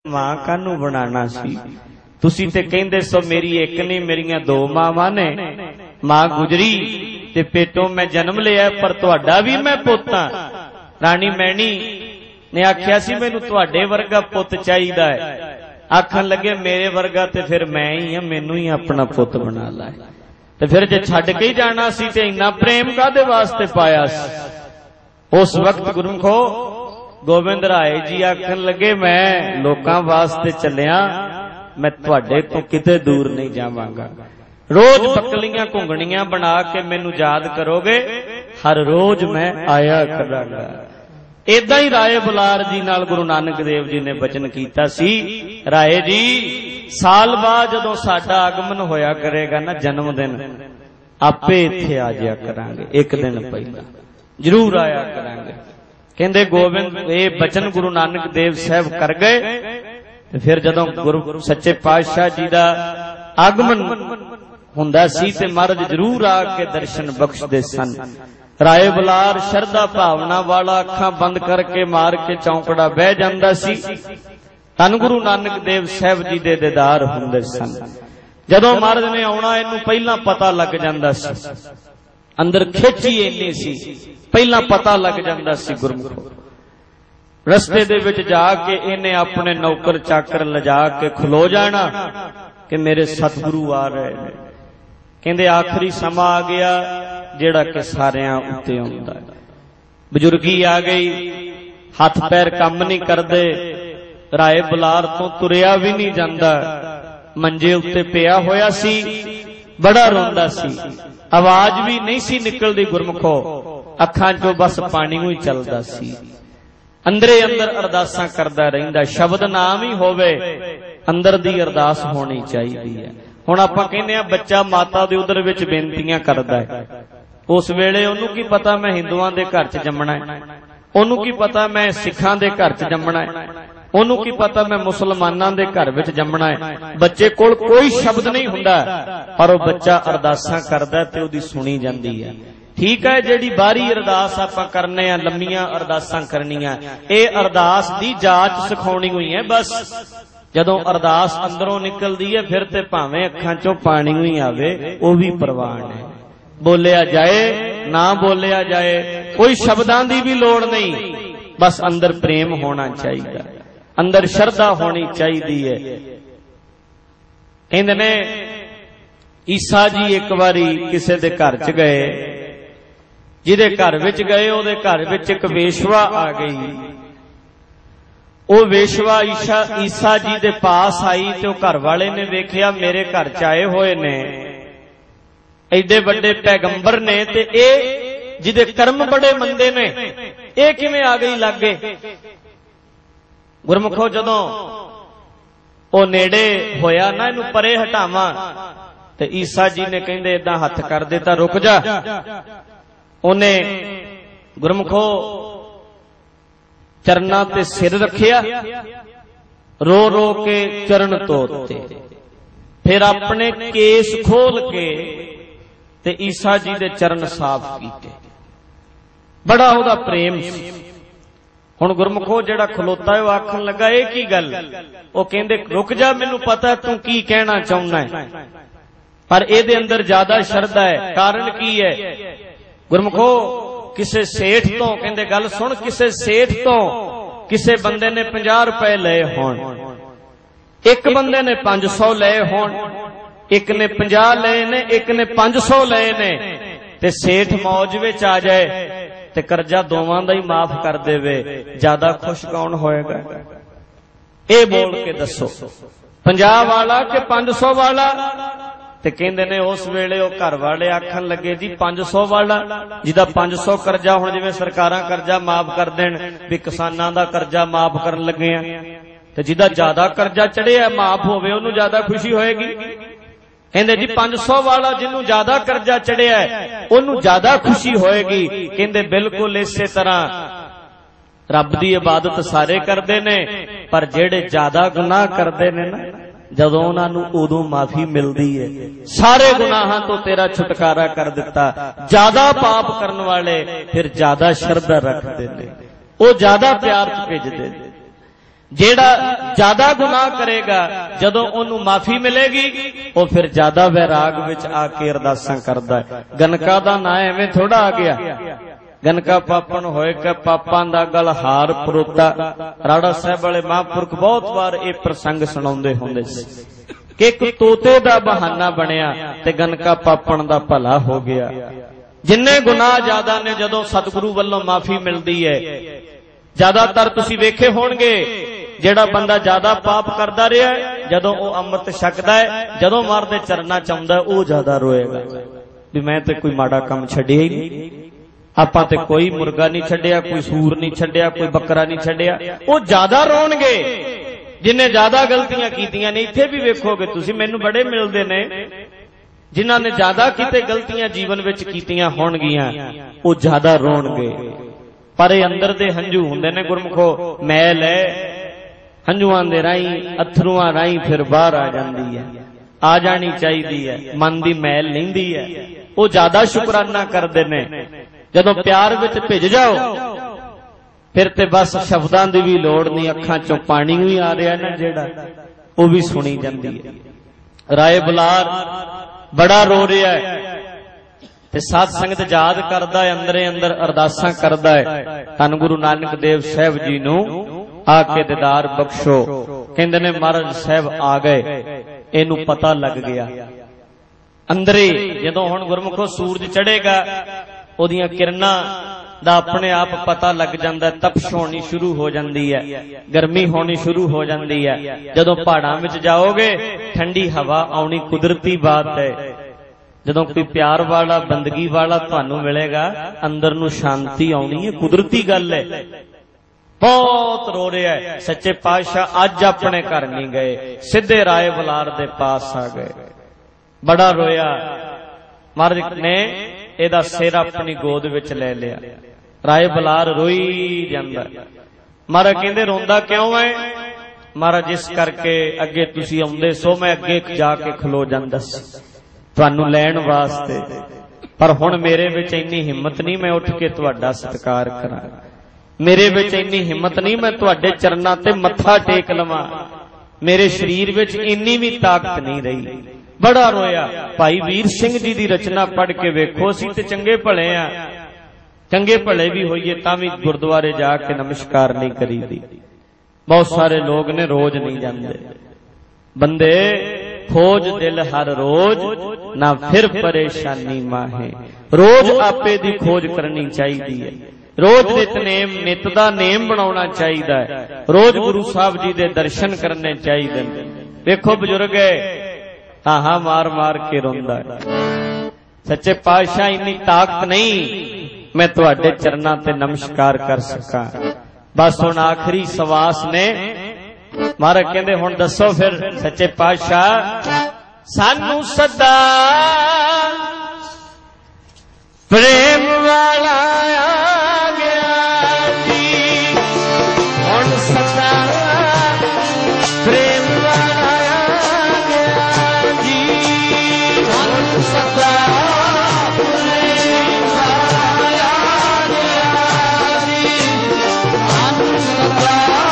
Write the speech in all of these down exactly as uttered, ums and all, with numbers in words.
मां कानू बनाना सी, तुसी ते कहंदे सो मेरी एक नहीं मेरियां दो मावां ने, मां गुजरी ते पेटों मैं जन्म लिया पर तुहाडा भी मैं पुत्त हां। राणी मैणी ने आख्या सी मैनू तुहाडे वर्गा पुत्त चाहीदा है, आखन लगे मेरे वर्गा ते फिर मैं ही हां, मैनू ही अपना पुत्त बना ला। ते फिर जे छड्ड के ही जाना सी ते इन्ना प्रेम कादे वास्ते पाया सी। उस वक्त गुरमुखो गोबिंद राय जी आखन लगे मैं लोकां वास्ते चलिया, मैं तुहाडे तो किते दूर नहीं जावांगा। रोज पकलियां घुंगणियां बना के मैनू याद करोगे, हर रोज मैं आया करांगा। इदां ही राय बुलार जी नाल गुरु नानक देव जी ने बचन कीता सी, राय जी साल बाद जदों साडा आगमन होया करेगा ना जन्म दिन, आपे इत्थे आ जाया करांगे, एक दिन पहला जरूर आया करांगे। कहंदे गोबिंद ये बचन गुरु नानक देव साहब कर गए। ते फिर जदों गुरु सच्चे पातशाह जी दा आगमन हुंदा सी ते महाराज जरूर आके दर्शन बख्शदे सन। राय बुलार शरदा भावना वाला अखां बंद करके मार के चौंकड़ा बह जांदा सी। धन गुरु नानक देव साहब जी दे दीदार हुंदे सन। जदों महाराज ने आउणा इहनूं पहलां पता लग जांदा सी, अंदर खिच ही इन्नी सी, पहला पता लग जाता सी गुरमुखो। रस्ते दे विच जाके इन्हें अपने नौकर चाकर लिजा के खलो जाना कि मेरे सतगुरु आ रहे हैं। कहंदे आखिरी समा आ गया जेड़ा कि सारियां उत्ते आउंदा है। बजुर्गी आ गई, हाथ पैर काम नहीं करदे, राय बुलार तो तुरिया भी नहीं जांदा, मंजे उत्ते पिया होया सी, बड़ा रोंदा सी, आवाज भी नहीं सी निकलदी गुरमुखो, अखां चों बस पानी ही चलदा सी। अंदरे अंदर अरदासां करदा रहिंदा, शब्द नाम ही होवे अंदर दी अरदास होनी चाहिदी है। हुण आपां कहने आ बच्चा माता दे उदर विच बेनतियां करदा है, उस वेले ओनू की पता मैं हिंदुआं दे घर च जम्मना है, ओनू की पता मैं सिखां दे घर च जम्मना है, ओनू की पता मैं मुसलमानां दे घर विच जम्मना है। बच्चे कोल कोई शब्द नहीं हुंदा पर वो बच्चा अरदासां करदा ते ओदी सुनी जांदी है। ठीक है, जेड़ी बाहरी अरदास आपां करने आ, लंमियां अरदासां करनियां, ए अरदास दी जाच सिखाउणी हुई है। बस जदों अरदास अंदरों निकलदी है फिर ते भावें अखां चों पानी ही आवे, वो भी प्रवान है। बोलिया जाए ना बोलिया जाए, कोई शब्दां दी भी लोड़ नहीं, बस अंदर प्रेम होना चाहिए, अंदर श्रद्धा होनी चाहिए है। कहंदे ने ईसा जी एक बारी किसी दे घर च गए, जिहदे घर विच गए उहदे घर विच एक वेश्वा आ गई। वो वेश्वा ईसा ईसा जी दे पास आई ते घर वाले ने वेखिया मेरे घर च आए होए ने, एडे बड़े पैगंबर ने ते ए जिहदे कर्म बड़े मंदे ने, ए किवें आ गई लागे। गुरमुखो जदों ओ नेड़े होया ना, इनू परे हटावां, ते ईसा जी ने कहंदे इदां हथ कर देता, रुक जा। ओने गुरमुखो चरना ते सिर रखिया, रो रो के चरण धोते, फिर अपने केस खोल के ते ईसा जी दे चरण साफ कीते। बड़ा ओहदा प्रेम सी। हुण गुरमुखो जेड़ा खलोता है वो आखन लगा ये की गल, वो कहंदे रुक जा, मैनू पता तू की कहना चाहुंदा है, पर इहदे अंदर ज्यादा श्रद्धा है। कारण की है गुरमुखो, किसे सेठ तो कहंदे गल सुन, किसे सेठ तो किसे बंदे ने पचास रुपए लए होण, एक बंदे ने पांच सौ लए होण, एक ने पचास लए ने, एक ने पांच सौ लए ने, ते सेठ मौज विच आ जाए ते कर्जा दोवां दा ही माफ कर देवे, ज्यादा खुश कौन होएगा? ए बोल के दसो, पचास वाला के पांच सौ वाला? ते कहंदे ने उस वेले ओ घर वाले आखन लगे जी पांच सौ वाला, जिहदा पांच सौ कर्जा, हुण जिवें सरकारां कर्जा माफ कर देण भी किसानां दा कर्जा माफ करन लगे आ, ते जिहदा ज्यादा कर्जा चढ़िया माफ होवे ओनू ज्यादा खुशी होएगी। कहंदे जी पांच सौ वाला जिन्नू ज्यादा कर्जा चढ़िया ओनू ज्यादा खुशी होएगी। कहंदे बिल्कुल इसे तरह रब दी इबादत सारे करदे ने, पर जेड़े ज्यादा गुनाह करदे ने ना, जदों उन्हां नूं उदों माफी मिलदी है। सारे गुनाहां तो तेरा छुटकारा कर दिता। ज्यादा पाप करन वाले फिर ज्यादा श्रद्धा रखदे ने, वो ज्यादा प्यार च भेजदे ने। ਜਿਹੜਾ ਜ਼ਿਆਦਾ ਗੁਨਾਹ ਕਰੇਗਾ ਜਦੋਂ ਉਹਨੂੰ ਮਾਫੀ ਮਿਲੇਗੀ ਉਹ ਫਿਰ ਜ਼ਿਆਦਾ ਵੈਰਾਗ ਵਿੱਚ ਆ ਕੇ ਅਰਦਾਸਾਂ ਕਰਦਾ ਹੈ। ਗਨਕਾ ਦਾ ਨਾਂ ਐਵੇਂ ਥੋੜਾ ਆ ਗਿਆ। ਗਨਕਾ ਪਾਪਣ ਹੋਏ ਕਿ ਪਾਪਾਂ ਦਾ ਗਲ ਹਾਰ ਪਰੋਤਾ। ਰਾੜਾ ਸਾਹਿਬ ਵਾਲੇ ਮਹਾਂਪੁਰਖ ਬਹੁਤ ਵਾਰ ਇਹ ਪ੍ਰਸੰਗ ਸੁਣਾਉਂਦੇ ਹੁੰਦੇ ਸੀ ਕਿ ਇੱਕ ਤੋਤੇ ਦਾ ਬਹਾਨਾ ਬਣਿਆ ਤੇ ਗਨਕਾ ਪਾਪਣ ਦਾ ਭਲਾ ਹੋ ਗਿਆ। ਜਿੰਨੇ ਗੁਨਾਹ ਜ਼ਿਆਦਾ ਨੇ ਜਦੋਂ ਸਤਿਗੁਰੂ ਵੱਲੋਂ ਮਾਫੀ ਮਿਲਦੀ ਹੈ, ਜ਼ਿਆਦਾਤਰ ਤੁਸੀਂ ਵੇਖੇ ਹੋਣਗੇ ਜਿਹੜਾ ਬੰਦਾ ਜ਼ਿਆਦਾ ਪਾਪ ਕਰਦਾ ਰਿਹਾ ਜਦੋਂ ਉਹ ਅੰਮ੍ਰਿਤ ਛਕਦਾ ਹੈ, ਜਦੋਂ ਮਰ ਦੇ ਚਰਨਾਂ ਚ ਆਉਂਦਾ ਉਹ ਜ਼ਿਆਦਾ ਰੋਏਗਾ ਵੀ ਮੈਂ ਤੇ ਕੋਈ ਮਾੜਾ ਕੰਮ ਛੱਡਿਆ ਹੀ ਨਹੀਂ। ਆਪਾਂ ਤੇ ਕੋਈ ਮੁਰਗਾ ਨਹੀਂ ਛੱਡਿਆ, ਕੋਈ ਸੂਰ ਨਹੀਂ ਛੱਡਿਆ, ਕੋਈ ਬੱਕਰਾ ਨਹੀਂ ਛੱਡਿਆ। ਉਹ ਜ਼ਿਆਦਾ ਰੋਣਗੇ ਜਿਨ੍ਹਾਂ ਜ਼ਿਆਦਾ ਗਲਤੀਆਂ ਕੀਤੀਆਂ ਨੇ। ਇੱਥੇ ਵੀ ਵੇਖੋਗੇ ਤੁਸੀਂ, ਮੈਨੂੰ ਬੜੇ ਮਿਲਦੇ ਨੇ ਜਿਨ੍ਹਾਂ ਨੇ ਜ਼ਿਆਦਾ ਕਿਤੇ ਗਲਤੀਆਂ ਜੀਵਨ ਵਿੱਚ ਕੀਤੀਆਂ ਹੋਣਗੀਆਂ, ਉਹ ਜ਼ਿਆਦਾ ਰੋਣਗੇ। ਪਰ ਇਹ ਅੰਦਰ ਦੇ ਹੰਝੂ ਹੁੰਦੇ ਨੇ ਗੁਰਮੁਖੋ, ਮੈਲ ਹੈ, ਹੰਝੂਆਂ ਦੇ ਰਾਹੀਂ ਅਥਰੂਆਂ ਰਾਹੀਂ ਫਿਰ ਬਾਹਰ ਆ ਜਾਂਦੀ ਹੈ, ਆ ਜਾਣੀ ਚਾਹੀਦੀ ਹੈ। ਮਨ ਦੀ ਮੈਲ ਲੈਂਦੀ ਹੈ। ਉਹ ਜ਼ਿਆਦਾ ਸ਼ੁਕਰਾਨਾ ਕਰਦੇ ਨੇ। ਜਦੋਂ ਪਿਆਰ ਵਿੱਚ ਭਿੱਜ ਜਾਓ ਫਿਰ ਤੇ ਬਸ ਸ਼ਬਦਾਂ ਦੀ ਵੀ ਲੋੜ ਨਹੀਂ, ਅੱਖਾਂ ਚੋਂ ਪਾਣੀ ਵੀ ਆ ਰਿਹਾ ਨਾ ਜਿਹੜਾ, ਉਹ ਵੀ ਸੁਣੀ ਜਾਂਦੀ ਹੈ। ਰਾਏ ਬੁਲਾਰ ਬੜਾ ਰੋ ਰਿਹਾ ਹੈ ਤੇ ਸਾਧ ਸੰਗਤ ਯਾਦ ਕਰਦਾ ਹੈ, ਅੰਦਰੇ ਅੰਦਰ ਅਰਦਾਸਾਂ ਕਰਦਾ ਹੈ, ਧੰਨ ਗੁਰੂ ਨਾਨਕ ਦੇਵ ਸਾਹਿਬ ਜੀ ਨੂੰ ਆ ਕੇ ਦੀਦਾਰ ਬਖਸ਼ੋ। ਕਹਿੰਦੇ ਨੇ ਮਹਾਰਾਜ ਸਾਹਿਬ ਆ ਗਏ, ਇਹਨੂੰ ਪਤਾ ਲੱਗ ਗਿਆ ਅੰਦਰੇ। ਜਦੋਂ ਹੁਣ ਗੁਰਮੁਖੋ ਸੂਰਜ ਚੜ੍ਹੇਗਾ ਉਹਦੀਆਂ ਕਿਰਨਾਂ ਦਾ ਆਪਣੇ ਆਪ ਪਤਾ ਲੱਗ ਜਾਂਦਾ, ਤਪਸ਼ ਹੋਣੀ ਸ਼ੁਰੂ ਹੋ ਜਾਂਦੀ ਹੈ, ਗਰਮੀ ਹੋਣੀ ਸ਼ੁਰੂ ਹੋ ਜਾਂਦੀ ਹੈ। ਜਦੋਂ ਪਹਾੜਾਂ ਵਿੱਚ ਜਾਓਗੇ ਠੰਡੀ ਹਵਾ ਆਉਣੀ ਕੁਦਰਤੀ ਬਾਤ ਹੈ। ਜਦੋਂ ਕੋਈ ਪਿਆਰ ਵਾਲਾ ਬੰਦਗੀ ਵਾਲਾ ਤੁਹਾਨੂੰ ਮਿਲੇਗਾ ਅੰਦਰ ਨੂੰ ਸ਼ਾਂਤੀ ਆਉਣੀ ਹੈ, ਕੁਦਰਤੀ ਗੱਲ ਹੈ। ਬਹੁਤ ਰੋ ਰਿਹਾ ਹੈ। ਸੱਚੇ ਪਾਤਸ਼ਾਹ ਅੱਜ ਆਪਣੇ ਘਰ ਨਹੀਂ ਗਏ, ਸਿੱਧੇ ਰਾਏ ਬੁਲਾਰ ਦੇ ਪਾਸ ਆ ਗਏ। ਬੜਾ ਰੋਇਆ। ਮਹਾਰਾਜ ਨੇ ਇਹਦਾ ਸਿਰ ਆਪਣੀ ਗੋਦ ਵਿੱਚ ਲੈ ਲਿਆ। ਰਾਏ ਬੁਲਾਰ ਰੋਈ ਜਾਂਦਾ। ਮਹਾਰਾਜ ਕਹਿੰਦੇ ਰੋਂਦਾ ਕਿਉਂ ਹੈ? ਮਹਾਰਾਜ ਇਸ ਕਰਕੇ ਅੱਗੇ ਤੁਸੀਂ ਆਉਂਦੇ ਸੋ ਮੈਂ ਅੱਗੇ ਜਾ ਕੇ ਖਲੋ ਜਾਂਦਾ ਸੀ ਤੁਹਾਨੂੰ ਲੈਣ ਵਾਸਤੇ, ਪਰ ਹੁਣ ਮੇਰੇ ਵਿੱਚ ਇੰਨੀ ਹਿੰਮਤ ਨਹੀਂ ਮੈਂ ਉੱਠ ਕੇ ਤੁਹਾਡਾ ਸਤਿਕਾਰ ਕਰਾਂ। ਮੇਰੇ ਵਿੱਚ ਇੰਨੀ ਹਿੰਮਤ ਨਹੀਂ ਮੈਂ ਤੁਹਾਡੇ ਚਰਨਾਂ ਤੇ ਮੱਥਾ ਟੇਕ ਲਵਾਂ। ਮੇਰੇ ਸਰੀਰ ਵਿੱਚ ਇੰਨੀ ਵੀ ਤਾਕਤ ਨਹੀਂ ਰਹੀ। ਬੜਾ ਰੋਇਆ। ਭਾਈ ਵੀਰ ਸਿੰਘ ਜੀ ਦੀ ਰਚਨਾ ਪੜ੍ਹ ਕੇ ਵੇਖੋ। ਅਸੀਂ ਤੇ ਚੰਗੇ ਭਲੇ ਆ, ਚੰਗੇ ਭਲੇ ਵੀ ਹੋਈਏ ਤਾਂ ਵੀ ਗੁਰਦੁਆਰੇ ਜਾ ਕੇ ਨਮਸਕਾਰ ਨਹੀਂ ਕਰੀਦੀ। ਬਹੁਤ ਸਾਰੇ ਲੋਕ ਨੇ ਰੋਜ਼ ਨਹੀਂ ਜਾਂਦੇ। ਬੰਦੇ ਖੋਜ ਦਿਲ ਹਰ ਰੋਜ਼ ਨਾ ਫਿਰ ਪਰੇਸ਼ਾਨੀ ਮਾਹੇ। ਰੋਜ਼ ਆਪੇ ਦੀ ਖੋਜ ਕਰਨੀ ਚਾਹੀਦੀ ਹੈ। ਰੋਜ਼ ਨਿਤਨੇਮ ਨਿਤ ਦਾ ਨੇਮ ਬਣਾਉਣਾ ਚਾਹੀਦਾ ਹੈ। ਰੋਜ਼ ਗੁਰੂ ਸਾਹਿਬ ਜੀ ਦੇ ਦਰਸ਼ਨ ਕਰਨੇ ਚਾਹੀਦੇ ਨੇ। ਵੇਖੋ ਬਜ਼ੁਰਗ ਹੈ ਤਾਹਾ ਮਾਰ ਮਾਰ ਕੇ ਰੋਂਦਾ ਹੈ। ਸੱਚੇ ਪਾਤਸ਼ਾਹ ਇੰਨੀ ਤਾਕਤ ਨਹੀਂ ਮੈਂ ਤੁਹਾਡੇ ਚਰਨਾਂ ਤੇ ਨਮਸਕਾਰ ਕਰ ਸਕਾਂ। ਬਸ ਹੁਣ ਆਖਰੀ ਸਵਾਸ ਨੇ। ਮਹਾਰਾਜ ਕਹਿੰਦੇ ਹੁਣ ਦੱਸੋ ਫਿਰ ਸੱਚੇ ਪਾਤਸ਼ਾਹ ਸਾਨੂੰ ਸਦਾ ਪ੍ਰੇਮ ਵਾਲਾ ਆ ਗਿਆ ਜੀ। ਹੁਣ ਸਦਾ ਪ੍ਰੇਮ ਵਾਲਾ ਆ ਗਿਆ ਜੀ। ਹੁਣ ਸਦਾ ਪ੍ਰੇਮ ਵਾਲਾ ਆ ਗਿਆ ਜੀ। ਹੁਣ ਸਦਾ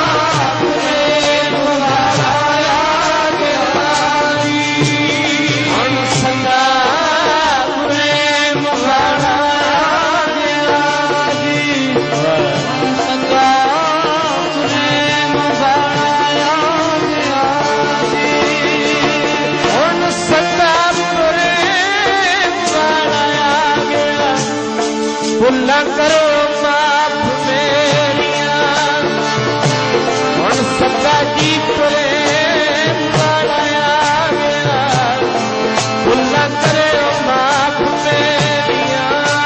ਪ੍ਰੇਮ ਵਾਲਾ ਆ ਗਿਆ ਜੀ। ਹੁਣ ਸਦਾ ਪ੍ਰੇਮ ਵਾਲਾ ਆ ਗਿਆ ਜੀ। ਹੁਣ ਸਦਾ ਪ੍ਰੇਮ ਵਾਲਾ ਆ ਗਿਆ ਜੀ। ਹੁਣ ਸਦਾ ਪ੍ਰੇਮ ਵਾਲਾ ਆ ਗਿਆ। ਭੁੱਲਾਂ ਕਰੋ ਮਾਫ ਮੇਰੀਆਂ। ਹੁਣ ਸਦਾ ਜੀ ਪ੍ਰੇਮ ਵਾਲਾ ਆ ਗਿਆ। ਭੁੱਲਾਂ ਕਰੋ ਮਾਫ ਮੇਰੀਆਂ।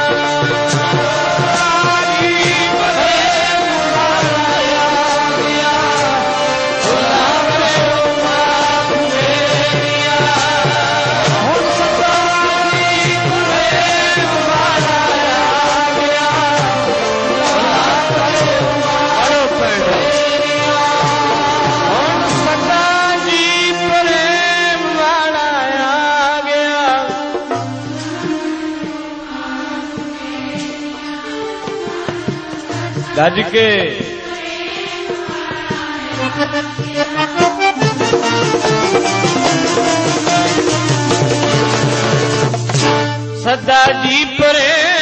ਜੀ ਪ੍ਰੇਮ ਵਾਲਾ ਆ ਗਿਆ। ਭੁੱਲਾਂ ਕਰੋ ਮਾਫ ਮੇਰੀਆਂ। ਹੁਣ ਸਦਾ ਜੀ ਪ੍ਰੇਮ ਵਾਲਾ ਆ ਗਿਆ। ਭੁੱਲਾਂ ਕਰੋ ਮਾਫ ਮੇਰੀਆਂ। ਹੁਣ ਸਦਾ ਜੀ ਪ੍ਰੇਮ ਵਾਲਾ ਆ ਗਿਆ। ਗੱਜ ਕੇ सदा जी प्रेम